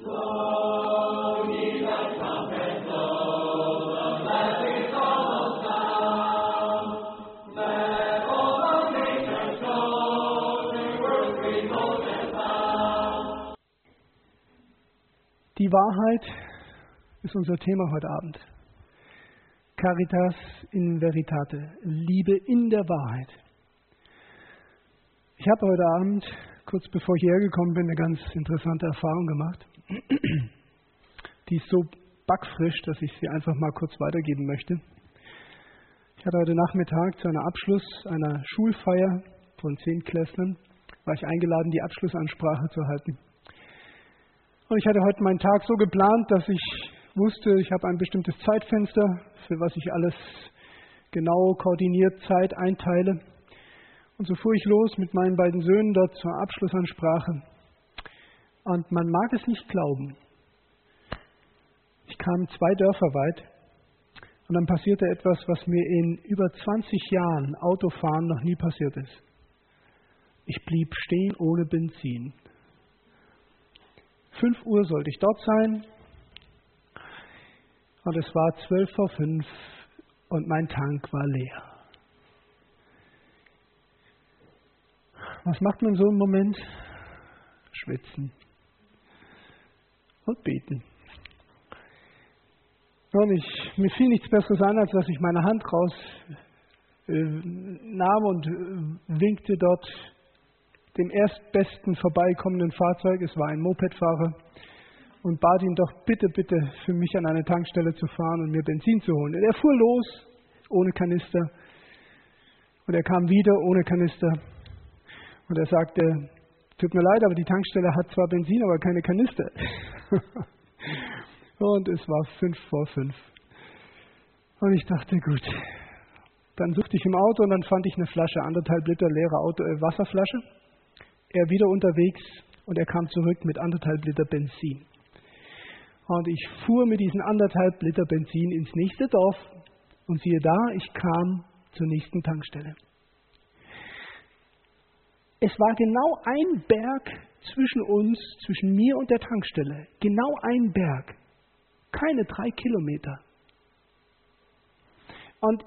Die Wahrheit ist unser Thema heute Abend. Caritas in Veritate, Liebe in der Wahrheit. Ich habe heute Abend, kurz bevor ich hierher gekommen bin, eine ganz interessante Erfahrung gemacht. Die ist so backfrisch, dass ich sie einfach mal kurz weitergeben möchte. Ich hatte heute Nachmittag zu einem Abschluss einer Schulfeier von 10 Klässlern, war ich eingeladen, die Abschlussansprache zu halten. Und ich hatte heute meinen Tag so geplant, dass ich wusste, ich habe ein bestimmtes Zeitfenster, für was ich alles genau koordiniert Zeit einteile. Und so fuhr ich los mit meinen beiden Söhnen dort zur Abschlussansprache. Und man mag es nicht glauben. Ich kam 2 Dörfer weit und dann passierte etwas, was mir in über 20 Jahren Autofahren noch nie passiert ist. Ich blieb stehen ohne Benzin. 5 Uhr sollte ich dort sein und es war 5:12 und mein Tank war leer. Was macht man so im Moment? Schwitzen und beten. Und mir fiel nichts Besseres an, als dass ich meine Hand nahm und winkte dort dem erstbesten vorbeikommenden Fahrzeug, es war ein Mopedfahrer, und bat ihn doch bitte für mich an eine Tankstelle zu fahren und mir Benzin zu holen. Er fuhr los, ohne Kanister, und er kam wieder ohne Kanister. Und er sagte, tut mir leid, aber die Tankstelle hat zwar Benzin, aber keine Kanister. Und es war 5:05. Und ich dachte, gut. Dann suchte ich im Auto und dann fand ich eine Flasche, 1,5 Liter leere Wasserflasche. Er wieder unterwegs und er kam zurück mit 1,5 Liter Benzin. Und ich fuhr mit diesen 1,5 Liter Benzin ins nächste Dorf und siehe da, ich kam zur nächsten Tankstelle. Es war genau ein Berg zwischen uns, zwischen mir und der Tankstelle. Genau ein Berg. Keine 3 Kilometer. Und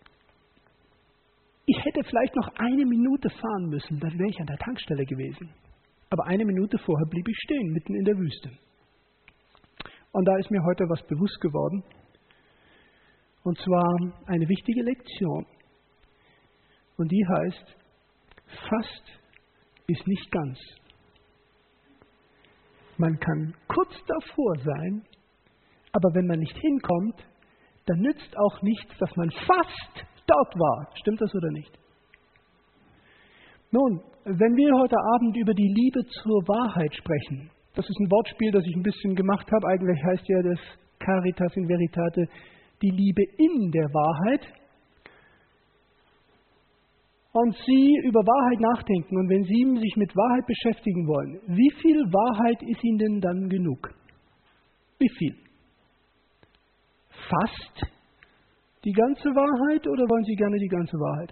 ich hätte vielleicht noch 1 Minute fahren müssen, dann wäre ich an der Tankstelle gewesen. Aber 1 Minute vorher blieb ich stehen, mitten in der Wüste. Und da ist mir heute was bewusst geworden. Und zwar eine wichtige Lektion. Und die heißt, fast ist nicht ganz. Man kann kurz davor sein, aber wenn man nicht hinkommt, dann nützt auch nichts, dass man fast dort war. Stimmt das oder nicht? Nun, wenn wir heute Abend über die Liebe zur Wahrheit sprechen, das ist ein Wortspiel, das ich ein bisschen gemacht habe. Eigentlich heißt ja das Caritas in Veritate die Liebe in der Wahrheit. Und Sie über Wahrheit nachdenken und wenn Sie sich mit Wahrheit beschäftigen wollen, wie viel Wahrheit ist Ihnen denn dann genug? Wie viel? Fast die ganze Wahrheit oder wollen Sie gerne die ganze Wahrheit?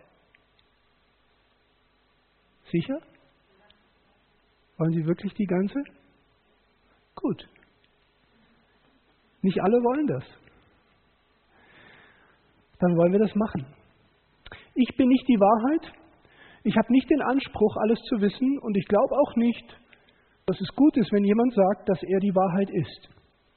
Sicher? Wollen Sie wirklich die ganze? Gut. Nicht alle wollen das. Dann wollen wir das machen. Ich bin nicht die Wahrheit. Ich habe nicht den Anspruch, alles zu wissen und ich glaube auch nicht, dass es gut ist, wenn jemand sagt, dass er die Wahrheit ist.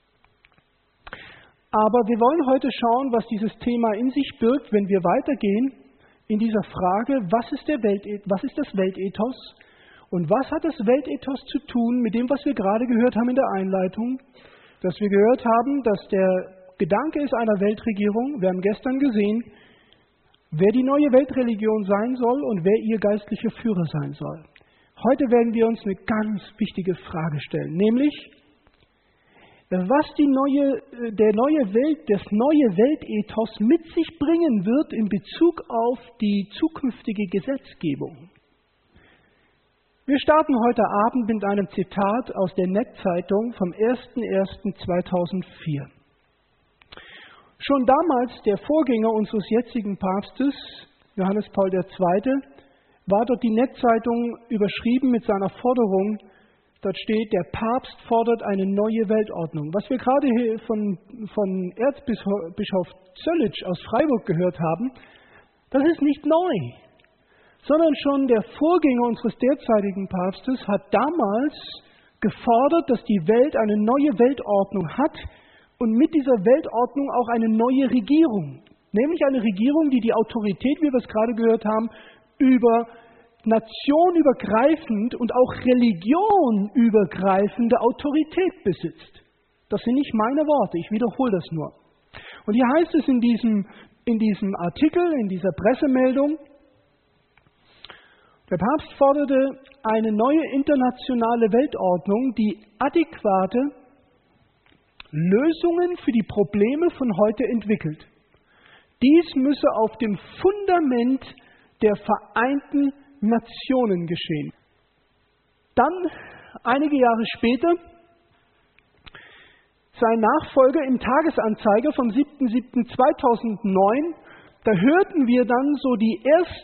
Aber wir wollen heute schauen, was dieses Thema in sich birgt, wenn wir weitergehen in dieser Frage, was ist das Weltethos und was hat das Weltethos zu tun mit dem, was wir gerade gehört haben in der Einleitung, dass wir gehört haben, dass der Gedanke ist einer Weltregierung. Wir haben gestern gesehen, wer die neue Weltreligion sein soll und wer ihr geistlicher Führer sein soll. Heute werden wir uns eine ganz wichtige Frage stellen, nämlich, was das neue Weltethos mit sich bringen wird in Bezug auf die zukünftige Gesetzgebung. Wir starten heute Abend mit einem Zitat aus der Netzzeitung vom 01.01.2004. Schon damals der Vorgänger unseres jetzigen Papstes, Johannes Paul II., war dort die Netzzeitung überschrieben mit seiner Forderung, Dort steht, der Papst fordert eine neue Weltordnung. Was wir gerade hier von Erzbischof Zöllitsch aus Freiburg gehört haben, das ist nicht neu, sondern schon der Vorgänger unseres derzeitigen Papstes hat damals gefordert, dass die Welt eine neue Weltordnung hat und mit dieser Weltordnung auch eine neue Regierung. Nämlich eine Regierung, die die Autorität, wie wir es gerade gehört haben, über nationenübergreifend und auch religionübergreifende Autorität besitzt. Das sind nicht meine Worte, ich wiederhole das nur. Und hier heißt es in diesem Artikel, in dieser Pressemeldung, der Papst forderte eine neue internationale Weltordnung, die adäquate Lösungen für die Probleme von heute entwickelt. Dies müsse auf dem Fundament der Vereinten Nationen geschehen. Dann, einige Jahre später, sein Nachfolger im Tagesanzeiger vom 7.7.2009, da hörten wir dann so die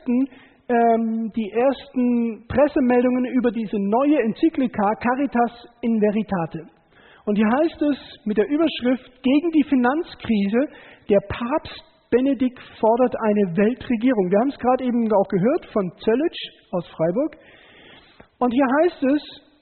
ersten Pressemeldungen über diese neue Enzyklika Caritas in Veritate. Und hier heißt es mit der Überschrift gegen die Finanzkrise, der Papst Benedikt fordert eine Weltregierung. Wir haben es gerade eben auch gehört von Zöllitsch aus Freiburg. Und hier heißt es,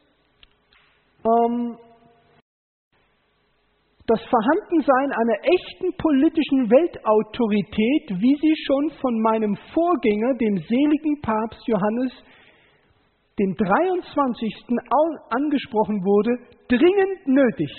das Vorhandensein einer echten politischen Weltautorität, wie sie schon von meinem Vorgänger, dem seligen Papst Johannes, dem 23. angesprochen wurde, dringend nötig.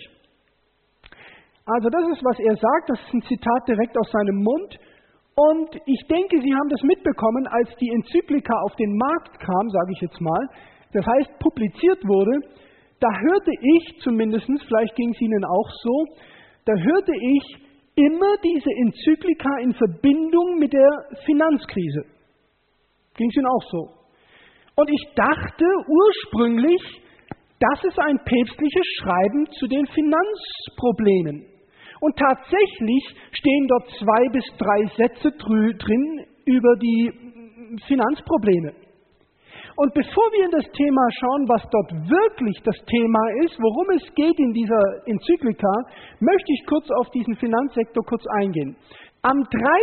Also das ist, was er sagt, das ist ein Zitat direkt aus seinem Mund. Und ich denke, Sie haben das mitbekommen, als die Enzyklika auf den Markt kam, sage ich jetzt mal, das heißt publiziert wurde, da hörte ich zumindest, vielleicht ging es Ihnen auch so, da hörte ich immer diese Enzyklika in Verbindung mit der Finanzkrise. Ging es Ihnen auch so? Und ich dachte ursprünglich, das ist ein päpstliches Schreiben zu den Finanzproblemen. Und tatsächlich stehen dort 2 bis 3 Sätze drin über die Finanzprobleme. Und bevor wir in das Thema schauen, was dort wirklich das Thema ist, worum es geht in dieser Enzyklika, möchte ich kurz auf diesen Finanzsektor kurz eingehen. Am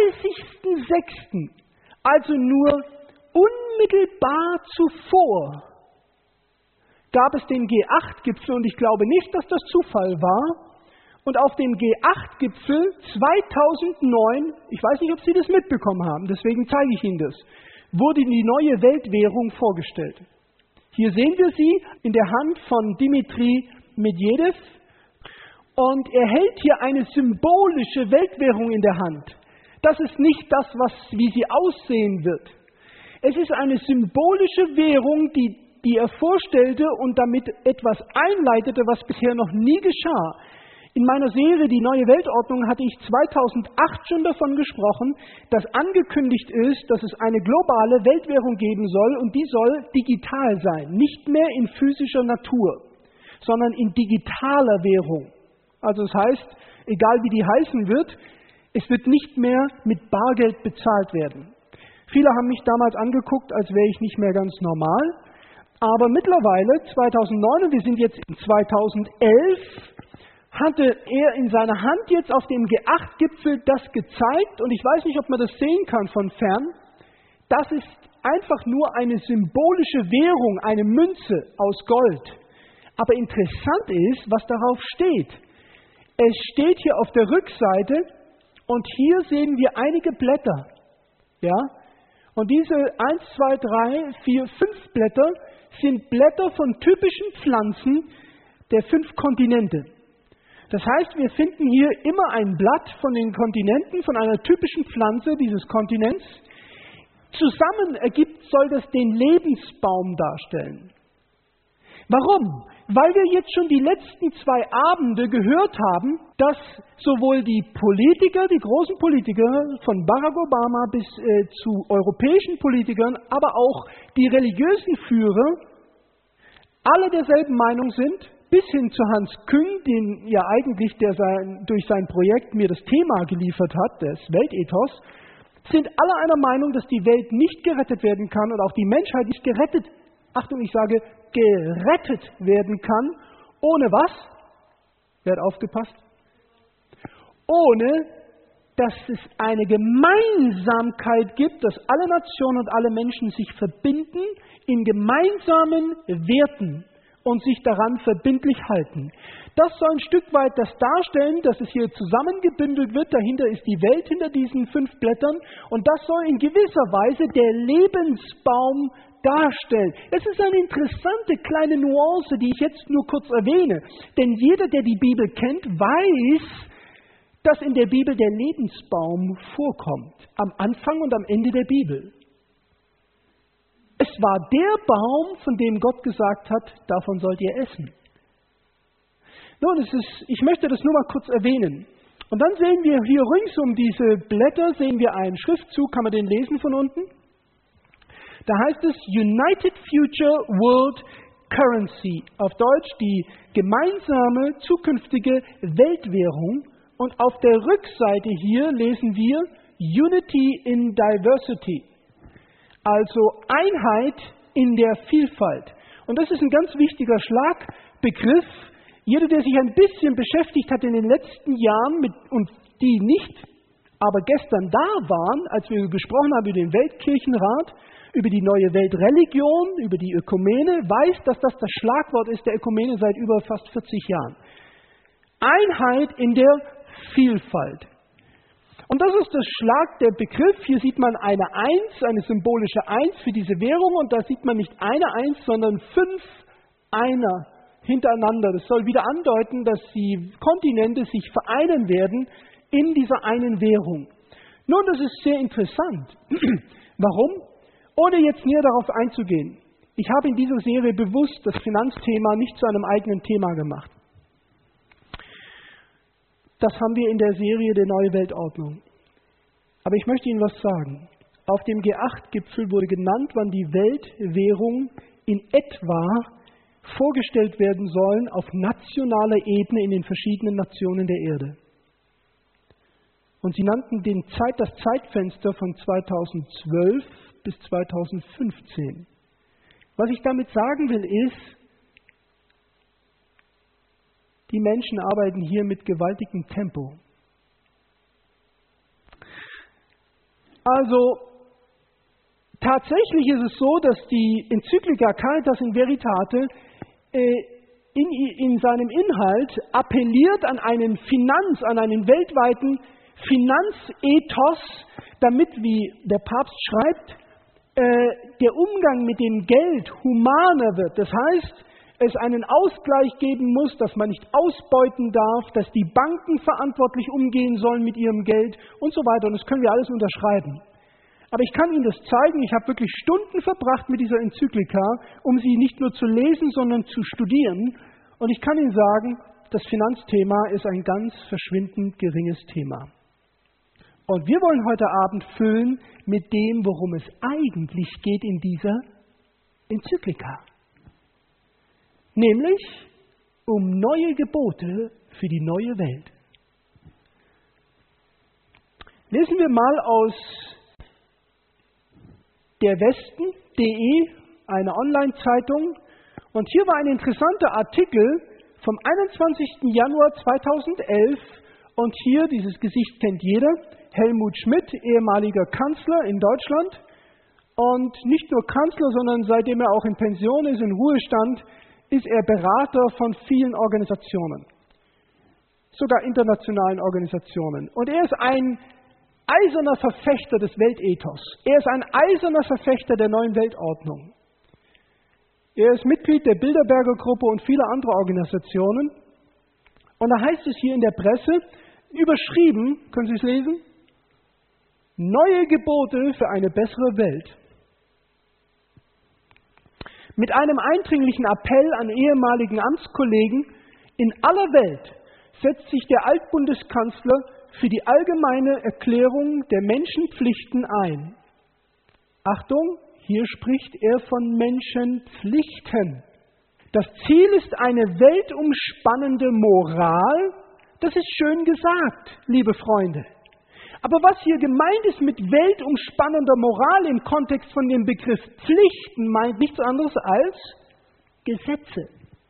30.06., also nur unmittelbar zuvor, gab es den G8-Gipfel und ich glaube nicht, dass das Zufall war. Und auf dem G8-Gipfel 2009, ich weiß nicht, ob Sie das mitbekommen haben, deswegen zeige ich Ihnen das, wurde die neue Weltwährung vorgestellt. Hier sehen wir sie in der Hand von Dmitri Medvedev und er hält hier eine symbolische Weltwährung in der Hand. Das ist nicht das, wie sie aussehen wird. Es ist eine symbolische Währung, die er vorstellte und damit etwas einleitete, was bisher noch nie geschah. In meiner Serie Die neue Weltordnung hatte ich 2008 schon davon gesprochen, dass angekündigt ist, dass es eine globale Weltwährung geben soll und die soll digital sein, nicht mehr in physischer Natur, sondern in digitaler Währung. Also das heißt, egal wie die heißen wird, es wird nicht mehr mit Bargeld bezahlt werden. Viele haben mich damals angeguckt, als wäre ich nicht mehr ganz normal, aber mittlerweile, 2009, und wir sind jetzt in 2011, hatte er in seiner Hand jetzt auf dem G8-Gipfel das gezeigt, und ich weiß nicht, ob man das sehen kann von fern, das ist einfach nur eine symbolische Währung, eine Münze aus Gold. Aber interessant ist, was darauf steht. Es steht hier auf der Rückseite, und hier sehen wir einige Blätter. Ja? Und diese 1, 2, 3, 4, 5 Blätter sind Blätter von typischen Pflanzen der 5 Kontinente. Das heißt, wir finden hier immer ein Blatt von den Kontinenten, von einer typischen Pflanze dieses Kontinents. Zusammen soll das den Lebensbaum darstellen. Warum? Weil wir jetzt schon die letzten 2 Abende gehört haben, dass sowohl die Politiker, die großen Politiker, von Barack Obama bis zu europäischen Politikern, aber auch die religiösen Führer, alle derselben Meinung sind, bis hin zu Hans Küng, den ja eigentlich durch sein Projekt mir das Thema geliefert hat, des Weltethos, sind alle einer Meinung, dass die Welt nicht gerettet werden kann und auch die Menschheit nicht gerettet, Achtung, ich sage, gerettet werden kann. Ohne was? Wer hat aufgepasst? Ohne, dass es eine Gemeinsamkeit gibt, dass alle Nationen und alle Menschen sich verbinden in gemeinsamen Werten und sich daran verbindlich halten. Das soll ein Stück weit das darstellen, dass es hier zusammengebündelt wird. Dahinter ist die Welt hinter diesen 5 Blättern. Und das soll in gewisser Weise der Lebensbaum darstellen. Es ist eine interessante kleine Nuance, die ich jetzt nur kurz erwähne. Denn jeder, der die Bibel kennt, weiß, dass in der Bibel der Lebensbaum vorkommt. Am Anfang und am Ende der Bibel. Es war der Baum, von dem Gott gesagt hat, davon sollt ihr essen. Nun, ich möchte das nur mal kurz erwähnen. Und dann sehen wir hier rings um diese Blätter, sehen wir einen Schriftzug, kann man den lesen von unten? Da heißt es United Future World Currency. Auf Deutsch die gemeinsame zukünftige Weltwährung. Und auf der Rückseite hier lesen wir Unity in Diversity. Also Einheit in der Vielfalt. Und das ist ein ganz wichtiger Schlagbegriff. Jeder, der sich ein bisschen beschäftigt hat in den letzten Jahren und die nicht, aber gestern da waren, als wir gesprochen haben über den Weltkirchenrat, über die neue Weltreligion, über die Ökumene, weiß, dass das das Schlagwort ist der Ökumene seit über fast 40 Jahren. Einheit in der Vielfalt. Und das ist der Begriff. Hier sieht man eine Eins, eine symbolische Eins für diese Währung. Und da sieht man nicht eine Eins, sondern 5 Einer hintereinander. Das soll wieder andeuten, dass die Kontinente sich vereinen werden in dieser einen Währung. Nun, das ist sehr interessant. Warum? Ohne jetzt näher darauf einzugehen. Ich habe in dieser Serie bewusst das Finanzthema nicht zu einem eigenen Thema gemacht. Das haben wir in der Serie der Neue Weltordnung. Aber ich möchte Ihnen was sagen. Auf dem G8-Gipfel wurde genannt, wann die Weltwährung in etwa vorgestellt werden sollen auf nationaler Ebene in den verschiedenen Nationen der Erde. Und sie nannten das Zeitfenster von 2012 bis 2015. Was ich damit sagen will, ist, die Menschen arbeiten hier mit gewaltigem Tempo. Also tatsächlich ist es so, dass die Enzyklika Caritas in Veritate in seinem Inhalt appelliert an einen weltweiten Finanzethos, damit, wie der Papst schreibt, der Umgang mit dem Geld humaner wird. Das heißt, es einen Ausgleich geben muss, dass man nicht ausbeuten darf, dass die Banken verantwortlich umgehen sollen mit ihrem Geld und so weiter. Und das können wir alles unterschreiben. Aber ich kann Ihnen das zeigen. Ich habe wirklich Stunden verbracht mit dieser Enzyklika, um sie nicht nur zu lesen, sondern zu studieren. Und ich kann Ihnen sagen, das Finanzthema ist ein ganz verschwindend geringes Thema. Und wir wollen heute Abend füllen mit dem, worum es eigentlich geht in dieser Enzyklika. Nämlich um neue Gebote für die neue Welt. Lesen wir mal aus derwesten.de, eine Online-Zeitung. Und hier war ein interessanter Artikel vom 21. Januar 2011. Und hier, dieses Gesicht kennt jeder, Helmut Schmidt, ehemaliger Kanzler in Deutschland. Und nicht nur Kanzler, sondern seitdem er auch in Pension ist, in Ruhestand, ist er Berater von vielen Organisationen, sogar internationalen Organisationen. Und er ist ein eiserner Verfechter des Weltethos. Er ist ein eiserner Verfechter der neuen Weltordnung. Er ist Mitglied der Bilderberger Gruppe und vieler anderer Organisationen. Und da heißt es hier in der Presse, überschrieben, können Sie es lesen? Neue Gebote für eine bessere Welt. Mit einem eindringlichen Appell an ehemaligen Amtskollegen in aller Welt setzt sich der Altbundeskanzler für die allgemeine Erklärung der Menschenpflichten ein. Achtung, hier spricht er von Menschenpflichten. Das Ziel ist eine weltumspannende Moral. Das ist schön gesagt, liebe Freunde. Aber was hier gemeint ist mit weltumspannender Moral im Kontext von dem Begriff Pflichten, meint nichts anderes als Gesetze.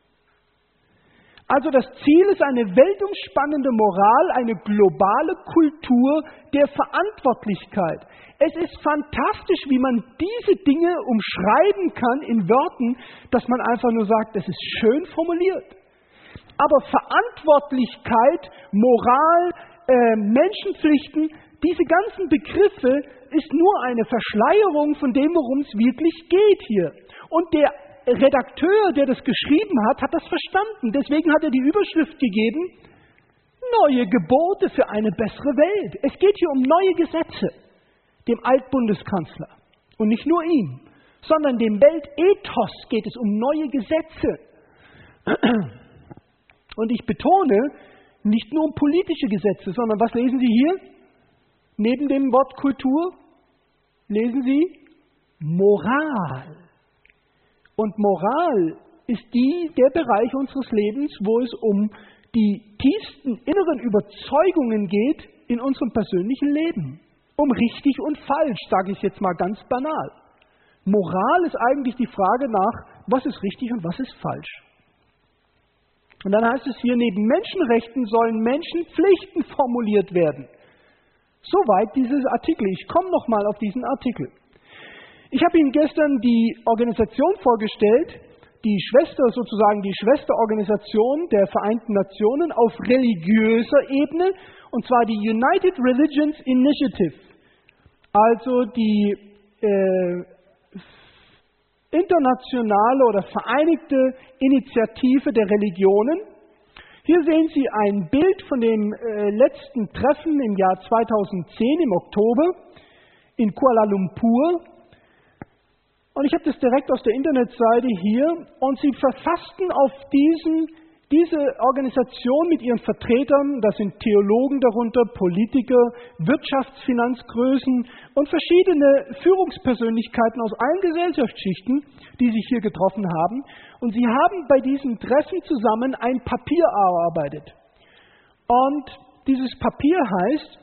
Also das Ziel ist eine weltumspannende Moral, eine globale Kultur der Verantwortlichkeit. Es ist fantastisch, wie man diese Dinge umschreiben kann in Worten, dass man einfach nur sagt, es ist schön formuliert. Aber Verantwortlichkeit, Moral, Menschenpflichten, diese ganzen Begriffe ist nur eine Verschleierung von dem, worum es wirklich geht hier. Und der Redakteur, der das geschrieben hat, hat das verstanden. Deswegen hat er die Überschrift gegeben, neue Gebote für eine bessere Welt. Es geht hier um neue Gesetze, dem Altbundeskanzler. Und nicht nur ihm, sondern dem Weltethos geht es um neue Gesetze. Und ich betone, nicht nur um politische Gesetze, sondern was lesen Sie hier? Neben dem Wort Kultur lesen Sie Moral. Und Moral ist der Bereich unseres Lebens, wo es um die tiefsten inneren Überzeugungen geht in unserem persönlichen Leben. Um richtig und falsch, sage ich jetzt mal ganz banal. Moral ist eigentlich die Frage nach, was ist richtig und was ist falsch. Und dann heißt es hier, neben Menschenrechten sollen Menschenpflichten formuliert werden. Soweit dieses Artikel. Ich komme nochmal auf diesen Artikel. Ich habe Ihnen gestern die Organisation vorgestellt, die Schwesterorganisation der Vereinten Nationen auf religiöser Ebene, und zwar die United Religions Initiative, also die internationale oder vereinigte Initiative der Religionen. Hier sehen Sie ein Bild von dem letzten Treffen im Jahr 2010, im Oktober, in Kuala Lumpur. Und ich habe das direkt aus der Internetseite hier. Und sie verfassten auf diese Organisation mit ihren Vertretern, das sind Theologen darunter, Politiker, Wirtschaftsfinanzgrößen und verschiedene Führungspersönlichkeiten aus allen Gesellschaftsschichten, die sich hier getroffen haben. Und sie haben bei diesem Treffen zusammen ein Papier erarbeitet. Und dieses Papier heißt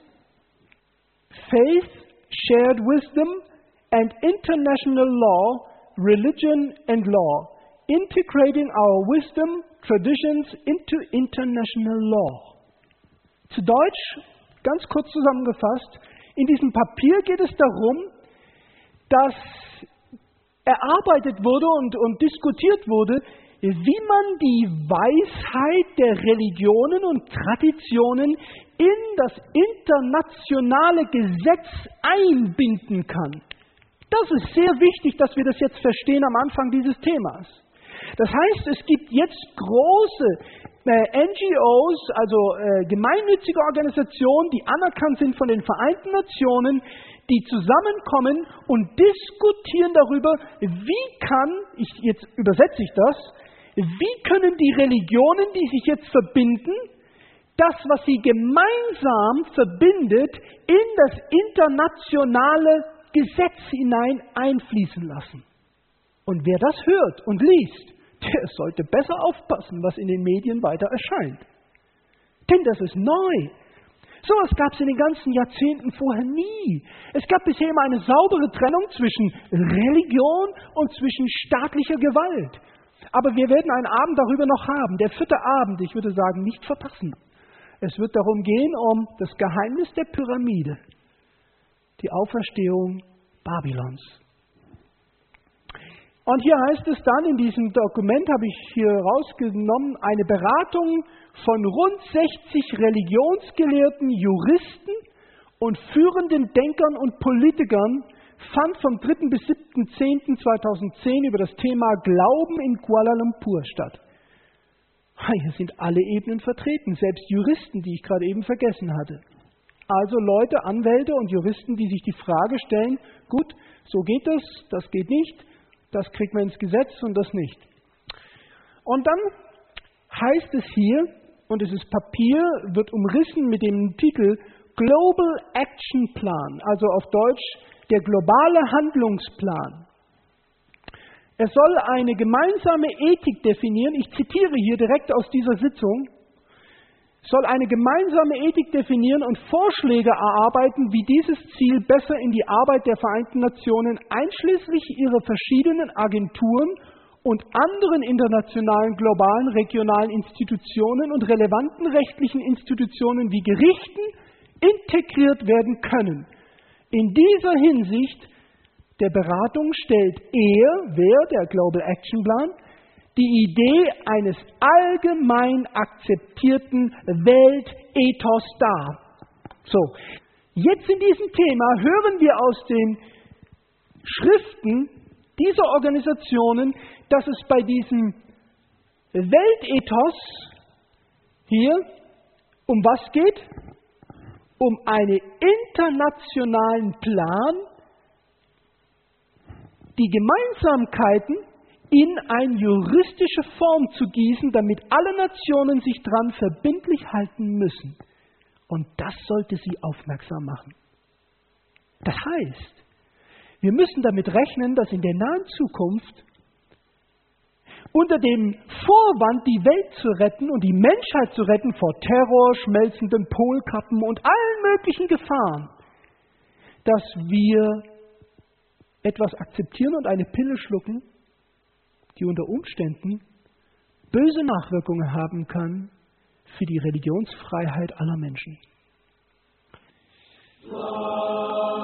Faith, Shared Wisdom and International Law, Religion and Law, Integrating Our Wisdom, Traditions into International Law. Zu Deutsch, ganz kurz zusammengefasst, in diesem Papier geht es darum, dass erarbeitet wurde und diskutiert wurde, wie man die Weisheit der Religionen und Traditionen in das internationale Gesetz einbinden kann. Das ist sehr wichtig, dass wir das jetzt verstehen am Anfang dieses Themas. Das heißt, es gibt jetzt große NGOs, also gemeinnützige Organisationen, die anerkannt sind von den Vereinten Nationen, die zusammenkommen und diskutieren darüber, jetzt übersetze ich das, wie können die Religionen, die sich jetzt verbinden, das, was sie gemeinsam verbindet, in das internationale Gesetz hinein einfließen lassen. Und wer das hört und liest, der sollte besser aufpassen, was in den Medien weiter erscheint. Denn das ist neu. So etwas gab es in den ganzen Jahrzehnten vorher nie. Es gab bisher immer eine saubere Trennung zwischen Religion und zwischen staatlicher Gewalt. Aber wir werden einen Abend darüber noch haben. Der 4. Abend, ich würde sagen, nicht verpassen. Es wird darum gehen, um das Geheimnis der Pyramide, die Auferstehung Babylons. Und hier heißt es dann, in diesem Dokument habe ich hier rausgenommen, eine Beratung von rund 60 Religionsgelehrten, Juristen und führenden Denkern und Politikern fand vom 3. bis 7.10.2010 über das Thema Glauben in Kuala Lumpur statt. Hier sind alle Ebenen vertreten, selbst Juristen, die ich gerade eben vergessen hatte. Also Leute, Anwälte und Juristen, die sich die Frage stellen, gut, so geht das geht nicht, das kriegt man ins Gesetz und das nicht. Und dann heißt es hier, und dieses Papier wird umrissen mit dem Titel Global Action Plan, also auf Deutsch der globale Handlungsplan. Es soll eine gemeinsame Ethik definieren, ich zitiere hier direkt aus dieser Sitzung, soll eine gemeinsame Ethik definieren und Vorschläge erarbeiten, wie dieses Ziel besser in die Arbeit der Vereinten Nationen einschließlich ihrer verschiedenen Agenturen und anderen internationalen, globalen, regionalen Institutionen und relevanten rechtlichen Institutionen wie Gerichten integriert werden können. In dieser Hinsicht der Beratung stellt der Global Action Plan, die Idee eines allgemein akzeptierten Weltethos dar. So, jetzt in diesem Thema hören wir aus den Schriften dieser Organisationen, dass es bei diesem Weltethos hier um was geht? Um einen internationalen Plan, die Gemeinsamkeiten in eine juristische Form zu gießen, damit alle Nationen sich daran verbindlich halten müssen. Und das sollte sie aufmerksam machen. Das heißt, wir müssen damit rechnen, dass in der nahen Zukunft unter dem Vorwand, die Welt zu retten und die Menschheit zu retten vor Terror, schmelzenden Polkappen und allen möglichen Gefahren, dass wir etwas akzeptieren und eine Pille schlucken, die unter Umständen böse Nachwirkungen haben kann für die Religionsfreiheit aller Menschen.